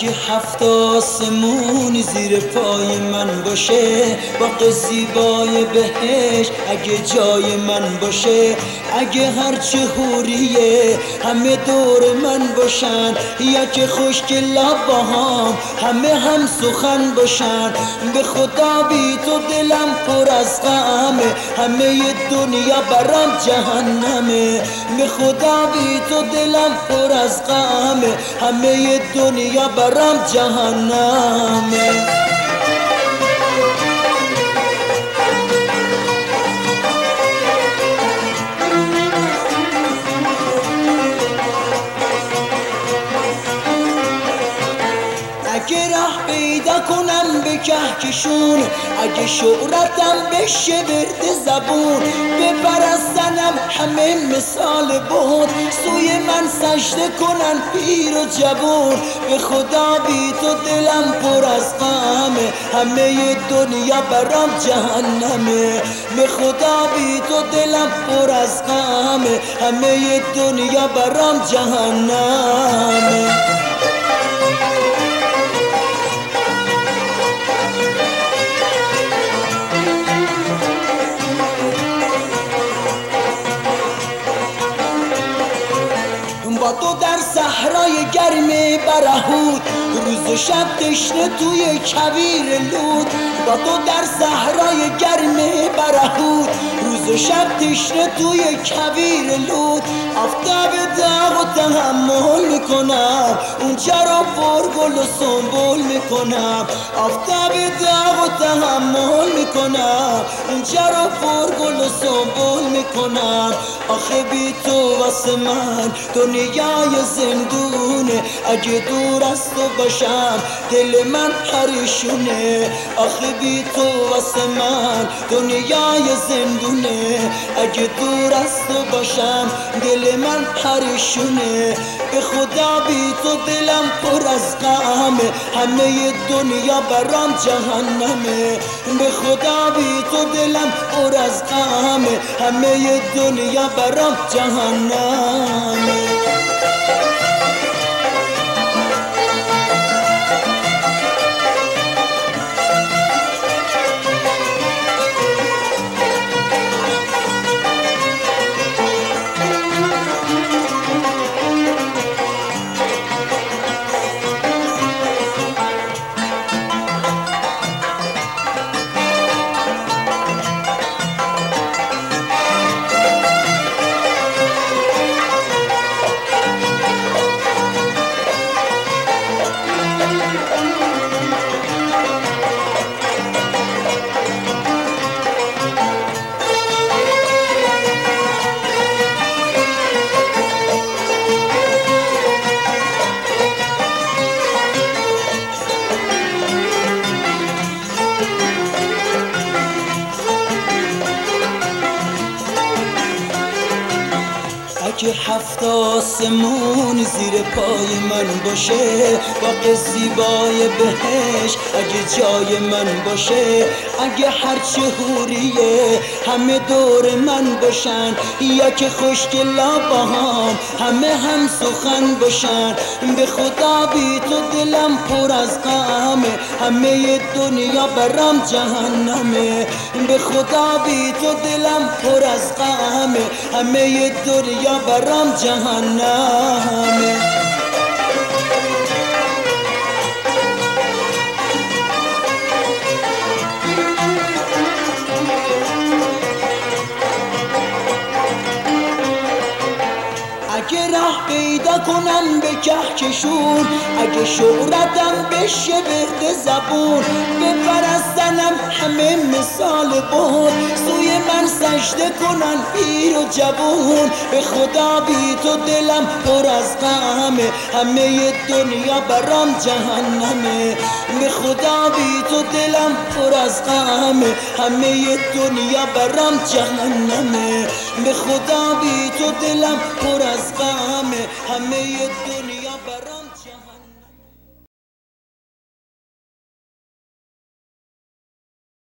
اگه هفت آسمون زیر پای من باشه، باغ زیبای بهشت اگه جای من باشه، اگه هرچه حوریه همه دور من باشن، یا که خشک لبهام همه هم سخن باشن، به خدا بی تو دلم پر از غمه، همه دنیا برام جهنمه، به خدا بی تو دلم پر از غمه، همه دنیا برام جهنمه. اگه راه پیدا کنم به کهکشون، اگه شهرتم بشه ورد زبون، بپرستنم همه مثال بود، سوی من سجده کنن پیر و جوون، به خدا بی تو دلم پر از غمه، همه دنیا برام جهنمه، به خدا بی تو دلم پر از غمه، همه دنیا برام جهنمه. با تو در صحرای گرم برهوت، روز و شب تشنه توی کویر لود، با تو در صحرای گرم برهوت، روز و شب تشنه توی کویر لود، آفتاب داغ و تحمل میکنم، اونجا رو پر گل و سنبول میکنم، آفتاب داغ و تحمل میکنم، اونجا رو پر گل و سنبول میکنم، آخه بی تو واسه من دنیای زندونه، اگه دور از تو باشم دل من پریشونه، آخه بی تو واسه من دنیای زندونه، اگه دور از تو باشم دل من پریشونه، به خدا بی تو دلم پر از غمه، همه دنیا برام جهنمه، به خدا بی تو دلم پر از غمه، همه دنیا برام جهنمه. اگه هفت آسمون زیر پای من باشه، باغ زیبای بهشت اگه جای من باشه، اگه هرچه حوریه همه دور من باشن، یا که خشک لبهام همه هم سخن باشن، به خدا بی تو دلم پر از غمه، همه دنیا برام جهنمه، به خدا بی تو دلم پر از غمه، همه دنیا برام جهنمه. اگه راه پیدا کنم به کهکشون، اگه شهرتم بشه ورد زبون، بپرستنم همه مثال بود، سوی من سجده کنن پیر و جوون، به خدا بی تو دلم پر از غمه، همه دنیا برام جهنمه، به خدا بی تو دلم پر از غمه، همه دنیا برام جهنمه، به خدا بی تو دلم پر از غمه، همه دنیا